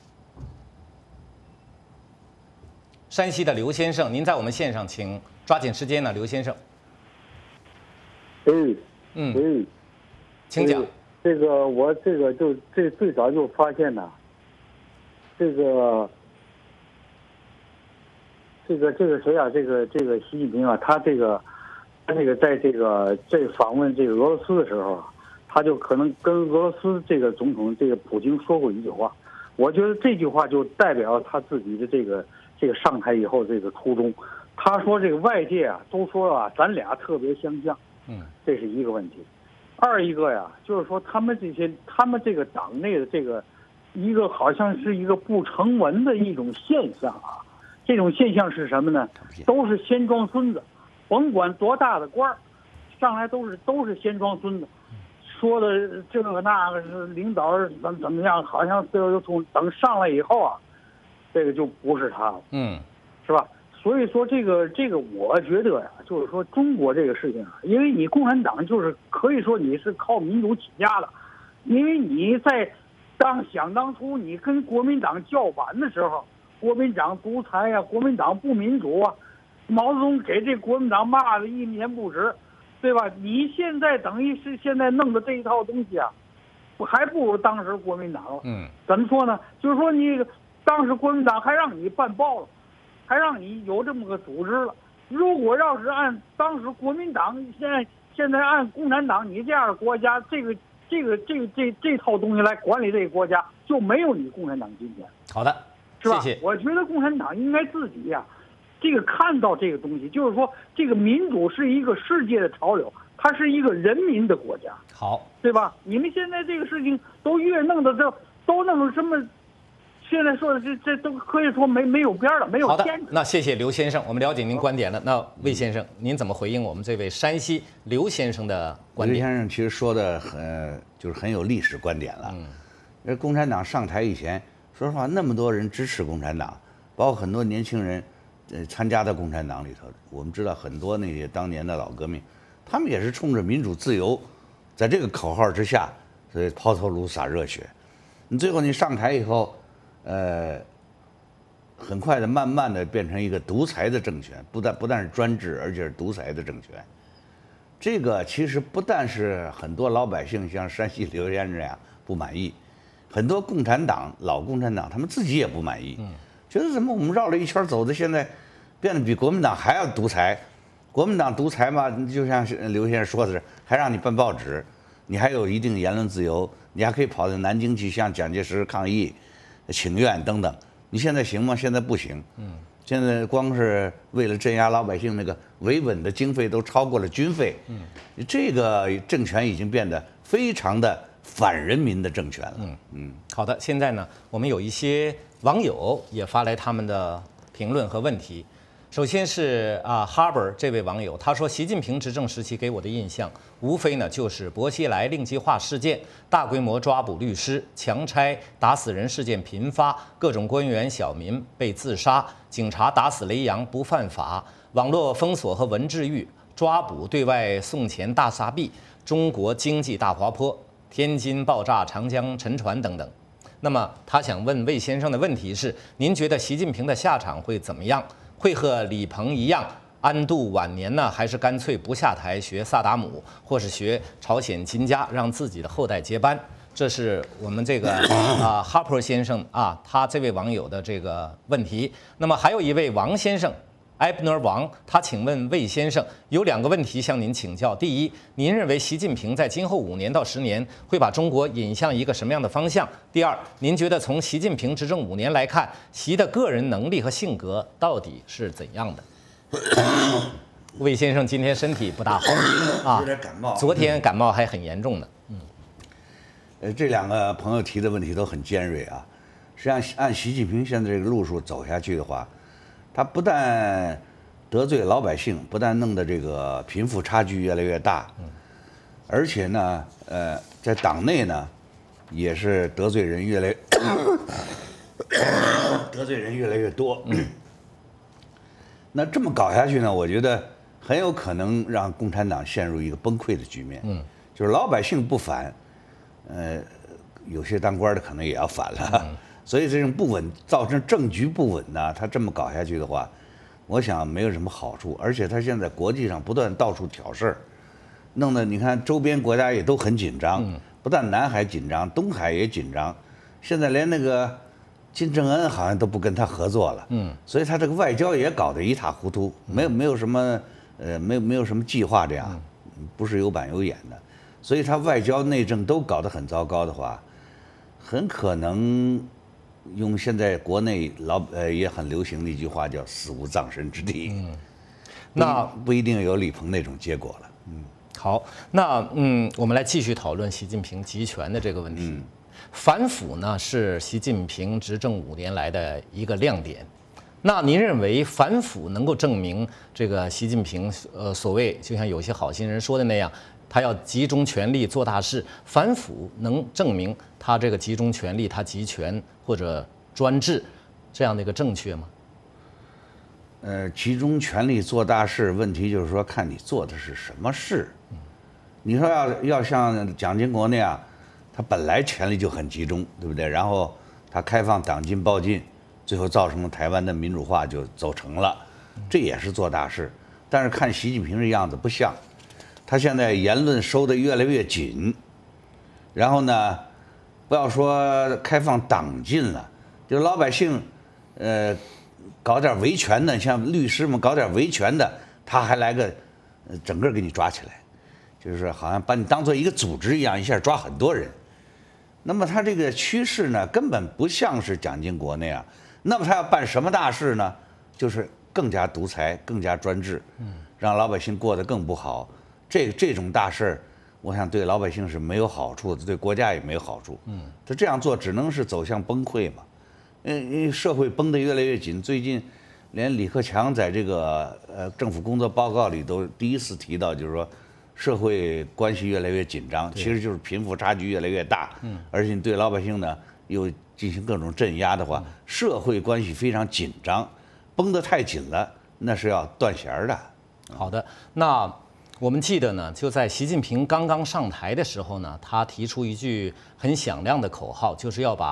山西的刘先生，您在我们线上，请抓紧时间呢，刘先生。 嗯嗯嗯， 请讲。 这个我这个就这最早就发现呐，这个这个这个谁啊，这个这个习近平啊，他这个他这个在这个在访问这个俄罗斯的时候啊，他就可能跟俄罗斯这个总统这个普京说过一句话，我觉得这句话就代表他自己的这个这个上台以后这个初衷。他说这个外界啊都说啊，咱俩特别相像，嗯，这是一个问题。二一个呀，就是说他们这些，他们这个党内的这个，一个好像是一个不成文的一种现象啊。这种现象是什么呢？都是先装孙子，甭管多大的官儿，上来都是都是先装孙子，说的这个那个是领导怎么怎么样，好像最后从等上来以后啊，这个就不是他了，嗯，是吧？所以说这个这个，我觉得呀，就是说中国这个事情啊，因为你共产党就是可以说你是靠民主起家的，因为你在当想当初你跟国民党叫板的时候，国民党独裁呀、啊，国民党不民主啊，毛泽东给这国民党骂的一言不值，对吧？你现在等于是现在弄的这一套东西啊，不还不如当时国民党了。嗯，怎么说呢？就是说你当时国民党还让你办报了。还让你有这么个组织了。如果要是按当时国民党现在现在按共产党你这样的国家，这个这个这个这这套东西来管理这个国家，就没有你共产党今天。 好的， 是吧？ 谢谢。 我觉得共产党应该自己呀、啊，这个看到这个东西，就是说这个民主是一个世界的潮流，它是一个人民的国家。 好， 对吧？你们现在这个事情都越弄的这都弄成什么？现在说的这这都可以说没没有边了，没有天。 好的，那谢谢刘先生，我们了解您观点了。那魏先生，您怎么回应我们这位山西刘先生的观点？ 刘先生其实说的很就是很有历史观点了。嗯，因为共产党上台以前，说实话，那么多人支持共产党，包括很多年轻人，呃，参加到共产党里头。我们知道很多那些当年的老革命，他们也是冲着民主自由，在这个口号之下，所以抛头颅洒热血。你最后你上台以后。呃，很快的，慢慢的变成一个独裁的政权，不但不但是专制，而且是独裁的政权。这个其实不但是很多老百姓像山西刘先生这样不满意，很多共产党老共产党他们自己也不满意，嗯，觉得怎么我们绕了一圈走的，现在变得比国民党还要独裁， 国民党独裁嘛，就像刘先生说的是，还让你办报纸，你还有一定言论自由，你还可以跑到南京去向蒋介石抗议、请愿等等。你现在行吗？现在不行。嗯，现在光是为了镇压老百姓，那个维稳的经费都超过了军费。嗯，这个政权已经变得非常的反人民的政权了。 嗯嗯，好的，现在呢，我们有一些网友也发来他们的评论和问题。首先是啊 ，Harbor 这位网友，他说，习近平执政时期给我的印象，无非呢就是薄熙来令计划事件、大规模抓捕律师、强拆打死人事件频发，各种官员小民被自杀，警察打死雷洋不犯法，网络封锁和文字狱、抓捕对外送钱大撒币，中国经济大滑坡，天津爆炸、长江沉船等等。那么他想问魏先生的问题是：您觉得习近平的下场会怎么样？会和李鹏一样安度晚年呢，还是干脆不下台学萨达姆，或是学朝鲜金家，让自己的后代接班？这是我们这个啊哈珀先生啊，他这位网友的这个问题。那么还有一位王先生。埃布尔王，他请问魏先生有两个问题向您请教。第一，您认为习近平在今后五年到十年会把中国引向一个什么样的方向？第二，您觉得从习近平执政五年来看，习的个人能力和性格到底是怎样的？魏先生今天身体不大好啊， 有点感冒， 昨天感冒还很严重呢。嗯， 呃，这两个朋友提的问题都很尖锐啊。实际上，按习近平现在这个路数走下去的话，他不但得罪老百姓，不但弄得这个贫富差距越来越大，而且呢，呃，在党内呢，也是得罪人越来得罪人越来越多。那这么搞下去呢，我觉得很有可能让共产党陷入一个崩溃的局面。嗯，就是老百姓不反，呃，有些当官的可能也要反了。嗯，所以这种不稳造成政局不稳呢，他这么搞下去的话，我想没有什么好处。而且他现在国际上不断到处挑事儿，弄得你看周边国家也都很紧张，不但南海紧张，东海也紧张。现在连那个金正恩好像都不跟他合作了，嗯，所以他这个外交也搞得一塌糊涂，没有没有什么呃没有没有什么计划，这样不是有板有眼的，所以他外交内政都搞得很糟糕的话，很可能。用现在国内老呃也很流行的一句话叫"死无葬身之地"，嗯，那不一定有李鹏那种结果了。嗯， 好，那嗯，我们来继续讨论习近平集权的这个问题。嗯，反腐呢是习近平执政五年来的一个亮点。那您认为反腐能够证明这个习近平呃所谓就像有些好心人说的那样？他要集中权力做大事，反腐能证明他这个集中权力、他集权或者专制这样的一个正确吗？ 呃，集中权力做大事，问题就是说看你做的是什么事。嗯，你说要要像蒋经国那样，他本来权力就很集中，对不对？然后他开放党禁报禁，最后造成了台湾的民主化就走成了，这也是做大事。但是看习近平这样子不像。他现在言论收得越来越紧，然后呢，不要说开放党禁了，就老百姓，呃，搞点维权的，像律师们搞点维权的，他还来个，呃，整个给你抓起来，就是好像把你当做一个组织一样，一下抓很多人。那么他这个趋势呢，根本不像是蒋经国那样。那么他要办什么大事呢？就是更加独裁，更加专制，让老百姓过得更不好。这这种大事儿，我想对老百姓是没有好处的，对国家也没有好处。嗯，他这样做只能是走向崩溃嘛。嗯，因为社会绷得越来越紧。最近，连李克强在这个呃政府工作报告里都第一次提到，就是说，社会关系越来越紧张，其实就是贫富差距越来越大。嗯，而且对老百姓呢又进行各种镇压的话，社会关系非常紧张，绷得太紧了，那是要断弦儿的。 好的，那。我们记得呢，就在习近平刚刚上台的时候呢，他提出一句很响亮的口号，就是要把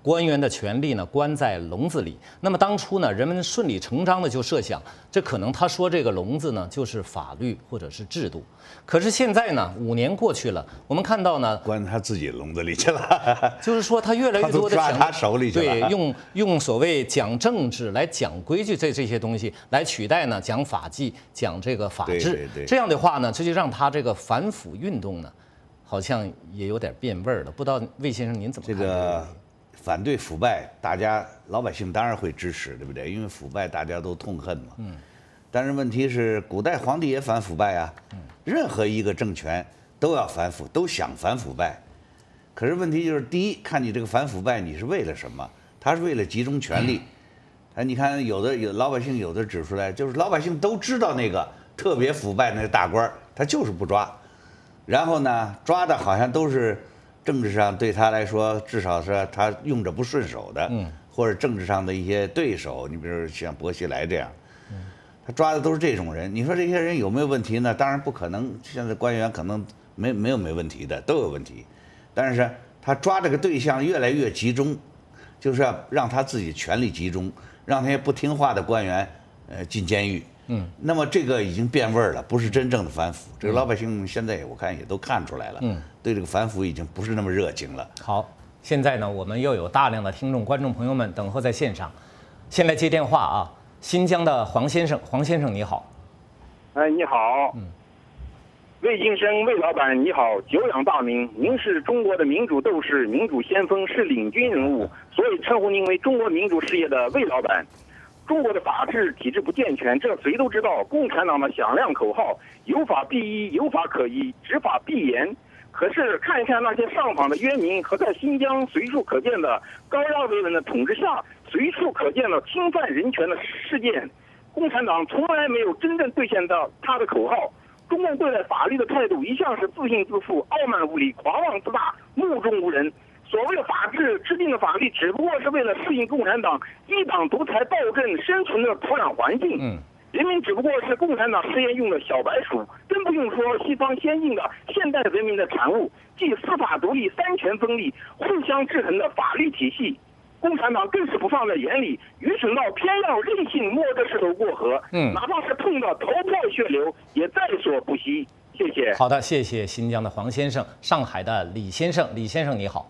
官员的权力呢关在笼子里。那么当初呢，人们顺理成章的就设想，这可能他说这个笼子呢就是法律或者是制度。可是现在呢，五年过去了，我们看到呢， 关他自己笼子里去了。 就是说他越来越多的抓他手里去了。 对，用用所谓讲政治来讲规矩这这些东西来取代呢讲法纪、讲这个法治。 对对对， 这样的话呢，这就让他这个反腐运动呢，好像也有点变味儿了。不知道魏先生您怎么看？ 这个反对腐败，大家老百姓当然会支持，对不对？因为腐败大家都痛恨嘛。嗯。但是问题是，古代皇帝也反腐败啊。嗯。任何一个政权都要反腐，都想反腐败。可是问题就是，第一，看你这个反腐败你是为了什么？他是为了集中权力。哎，你看有的有老百姓有的指出来，就是老百姓都知道那个特别腐败那个大官，他就是不抓。然后呢，抓的好像都是政治上对他来说，至少是他用着不顺手的，嗯，或者政治上的一些对手，你比如像薄熙来这样，嗯，他抓的都是这种人。你说这些人有没有问题呢？当然不可能，现在官员可能没没有没问题的，都有问题。但是他抓这个对象越来越集中，就是要让他自己权力集中，让那些不听话的官员，呃，进监狱。嗯，那么这个已经变味儿了，不是真正的反腐。这个老百姓现在我看也都看出来了，嗯，对这个反腐已经不是那么热情了。 好，现在呢，我们又有大量的听众、观众朋友们等候在线上，先来接电话啊。新疆的黄先生，黄先生你好。 哎，你好。嗯。魏先生，魏老板你好，久仰大名，您是中国的民主斗士、民主先锋，是领军人物，所以称呼您为中国民主事业的魏老板。中国的法治体制不健全，这谁都知道。共产党的响亮口号“有法必依，有法可依，执法必严”。可是看一看那些上访的冤民和在新疆随处可见的高压维稳的统治下随处可见的侵犯人权的事件，共产党从来没有真正兑现到他的口号。中共对待法律的态度一向是自信自负、傲慢无礼、狂妄自大、目中无人。所谓的法治制定的法律，只不过是为了适应共产党一党独裁暴政生存的土壤环境。嗯，人民只不过是共产党实验用的小白鼠，真不用说西方先进的现代文明的产物，即司法独立、三权分立、互相制衡的法律体系。共产党更是不放在眼里，愚蠢到偏要任性摸着石头过河。嗯，哪怕是痛得头破血流，也在所不惜。谢谢。 好的，谢谢新疆的黄先生，上海的李先生，李先生你好。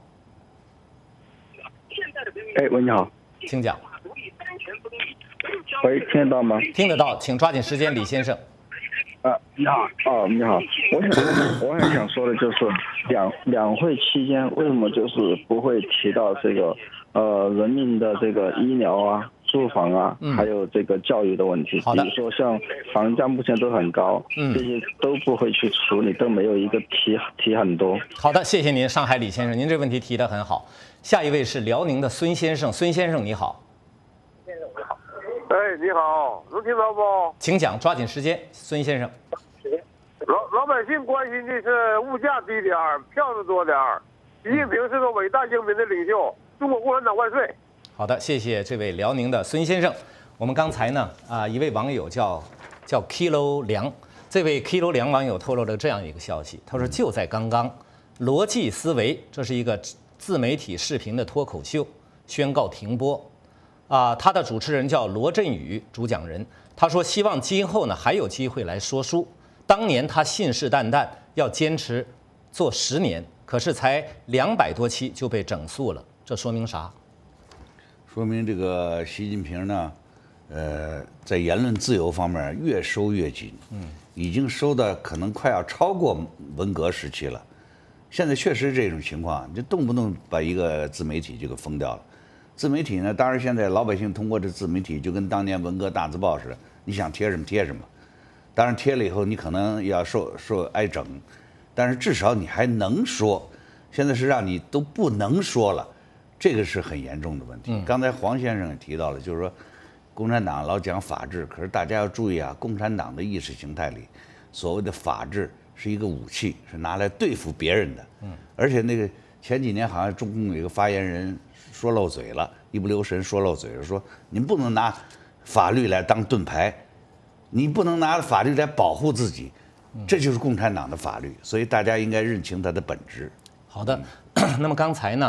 哎，喂，你好， 请讲。 喂，听得到吗？ 听得到，请抓紧时间，李先生。 啊，你好，哦，你好，我想，我很想说的就是，两两会期间为什么就是不会提到这个呃人民的这个医疗啊、住房啊，嗯、还有这个教育的问题？比如说像房价目前都很高，嗯，这些都不会去处理，都没有一个提提很多。 好的，谢谢您，上海李先生，您这个问题提得很好。下一位是辽宁的孙先生，孙先生你好。 先生你好。哎，你好，能听到不？ 请讲，抓紧时间，孙先生。 老老百姓关心的是物价低点儿，票子多点儿。习近平是个伟大英明的领袖，中国共产党万岁！ 好的，谢谢这位辽宁的孙先生。我们刚才呢，啊，一位网友叫叫 Kilo 梁，这位 Kilo 梁网友透露了这样一个消息，他说就在刚刚，逻辑思维这是一个自媒体视频的脱口秀宣告停播。啊，他的主持人叫罗振宇，主讲人。他说希望今后呢还有机会来说书。当年他信誓旦旦要坚持做十年，可是才两百多期就被整肃了，这说明啥？ 说明这个习近平呢，呃，在言论自由方面越收越紧，嗯，已经收的可能快要超过文革时期了。现在确实是这种情况，你就动不动把一个自媒体就给封掉了。自媒体呢，当然现在老百姓通过这自媒体就跟当年文革大字报似的，你想贴什么贴什么。当然贴了以后你可能要受受挨整，但是至少你还能说。现在是让你都不能说了，这个是很严重的问题。嗯、刚才黄先生也提到了，就是说共产党老讲法治，可是大家要注意啊，共产党的意识形态里所谓的法治是一个武器，是拿来对付别人的。嗯，而且那个前几年好像中共有一个发言人说漏嘴了，一不留神说漏嘴了，说你们不能拿法律来当盾牌，你不能拿法律来保护自己，这就是共产党的法律，所以大家应该认清它的本质。 好的，那么刚才呢，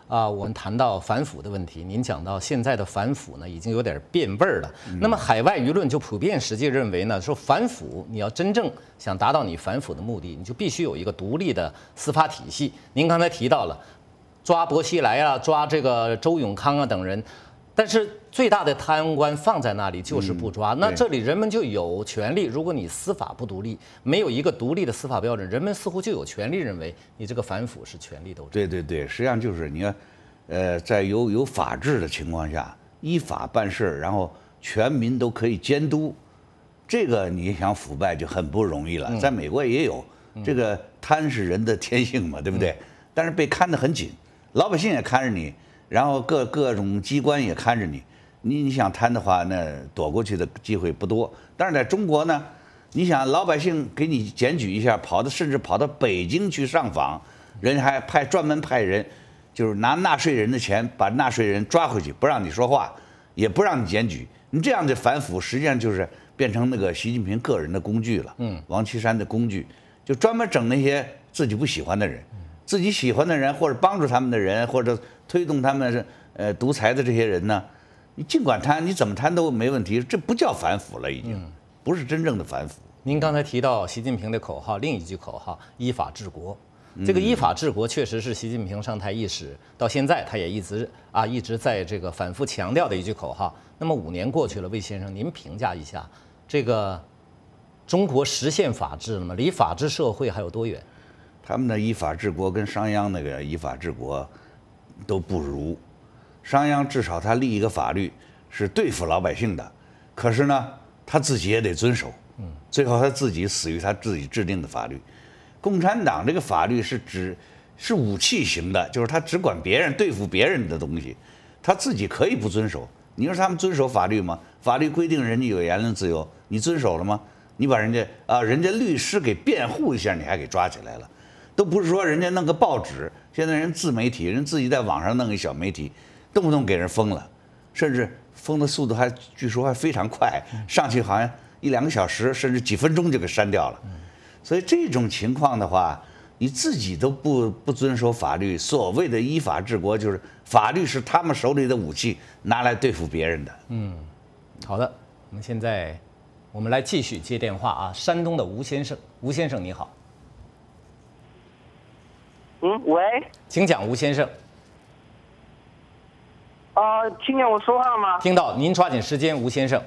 啊，我们谈到反腐的问题，您讲到现在的反腐呢，已经有点变味儿了。 嗯、 那么海外舆论就普遍实际认为呢，说反腐你要真正想达到你反腐的目的，你就必须有一个独立的司法体系。您刚才提到了抓薄熙来啊，抓这个周永康啊等人，但是最大的贪官放在那里就是不抓。嗯、那这里人们就有权利，如果你司法不独立，没有一个独立的司法标准，人们似乎就有权利认为你这个反腐是权力斗争。 对对对，实际上就是你要。呃，在有有法治的情况下，依法办事，然后全民都可以监督，这个你想腐败就很不容易了。 嗯、 在美国也有，嗯、这个贪是人的天性嘛，对不对？嗯、但是被看得很紧，老百姓也看着你，然后各各种机关也看着你，你你想贪的话，那躲过去的机会不多。但是在中国呢，你想老百姓给你检举一下，跑到甚至跑到北京去上访，人家还派专门派人。就是拿纳税人的钱把纳税人抓回去，不让你说话，也不让你检举。你这样的反腐，实际上就是变成那个习近平个人的工具了。嗯，王岐山的工具，就专门整那些自己不喜欢的人，自己喜欢的人或者帮助他们的人，或者推动他们呃独裁的这些人呢，你尽管贪，你怎么贪都没问题，这不叫反腐了，已经、嗯、不是真正的反腐。 您刚才提到习近平的口号，另一句口号“依法治国”。这个依法治国确实是习近平上台伊始到现在，他也一直啊一直在这个反复强调的一句口号。那么五年过去了，魏先生，您评价一下，这个中国实现法治了吗？离法治社会还有多远？ 他们的依法治国跟商鞅那个依法治国都不如。商鞅至少他立一个法律是对付老百姓的，可是呢他自己也得遵守，嗯，最后他自己死于他自己制定的法律。共产党这个法律是指是武器型的，就是他只管别人对付别人的东西，他自己可以不遵守。你说他们遵守法律吗？法律规定人家有言论自由，你遵守了吗？你把人家啊，人家律师给辩护一下，你还给抓起来了，都不是说人家弄个报纸，现在人自媒体，人自己在网上弄一小媒体，动不动给人封了，甚至封的速度还据说还非常快，上去好像一两个小时，甚至几分钟就给删掉了。所以这种情况的话，你自己都不不遵守法律，所谓的依法治国，就是法律是他们手里的武器，拿来对付别人的。 嗯，好的，我们现在我们来继续接电话啊，山东的吴先生，吴先生你好。 嗯，喂， 请讲，吴先生。 啊、呃，听见我说话吗？ 听到，您抓紧时间，吴先生。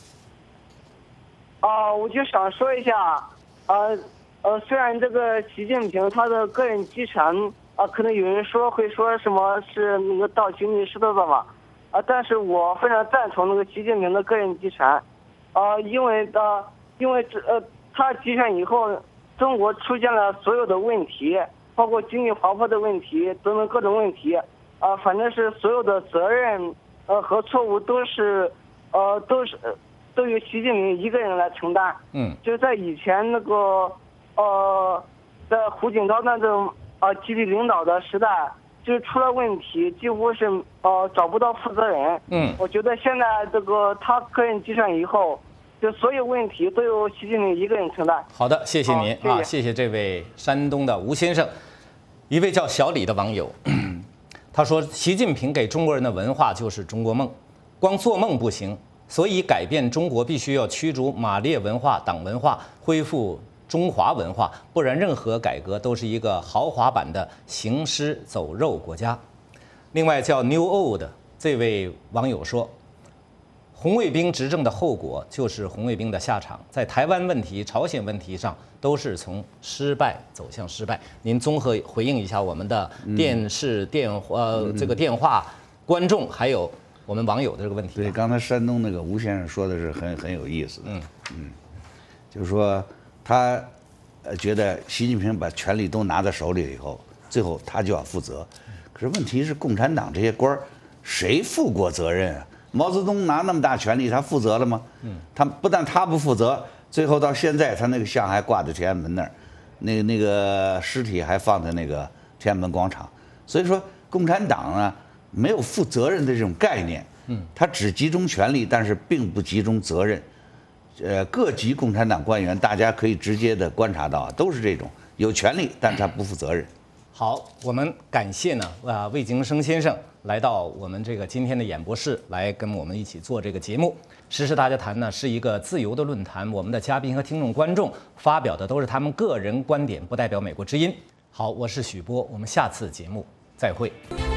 啊、呃，我就想说一下。呃呃，虽然这个习近平他的个人继承啊、呃，可能有人说会说什么是那个倒行逆施的吧嘛，啊、呃，但是我非常赞同那个习近平的个人继承，啊、呃，因为呃，因为这呃，他继承以后，中国出现了所有的问题，包括经济滑坡的问题等等各种问题，啊、呃，反正是所有的责任呃和错误都是呃都是。都由习近平一个人来承担。 嗯， 就在以前那个，呃，在胡锦涛那种呃集体领导的时代，就是出了问题，几乎是呃找不到负责人。 嗯， 我觉得现在这个他个人继承以后，就所有问题都由习近平一个人承担。 好的，谢谢您谢谢啊，谢谢这位山东的吴先生，一位叫小李的网友，他说习近平给中国人的文化就是中国梦，光做梦不行。所以改变中国必须要驱逐马列文化、党文化，恢复中华文化，不然任何改革都是一个豪华版的行尸走肉国家。另外叫 New Old 这位网友说，红卫兵执政的后果就是红卫兵的下场，在台湾问题、朝鲜问题上都是从失败走向失败。您综合回应一下我们的电视、电呃这个电话观众还有。我们网友的这个问题， 对，刚才山东那个吴先生说的是很很有意思的，嗯嗯，就是说他呃觉得习近平把权力都拿在手里以后，最后他就要负责。可是问题是，共产党这些官儿谁负过责任啊？毛泽东拿那么大权力，他负责了吗？嗯，他不但他不负责，最后到现在他那个像还挂在天安门那儿，那个那个尸体还放在那个天安门广场。所以说，共产党呢，没有负责任的这种概念，嗯，他只集中权力，但是并不集中责任。呃，各级共产党官员，大家可以直接的观察到，都是这种有权利，但他不负责任。 好，我们感谢呢，啊、呃，魏京生先生来到我们这个今天的演播室，来跟我们一起做这个节目。时事大家谈呢是一个自由的论坛，我们的嘉宾和听众观众发表的都是他们个人观点，不代表美国之音。好，我是许波，我们下次节目再会。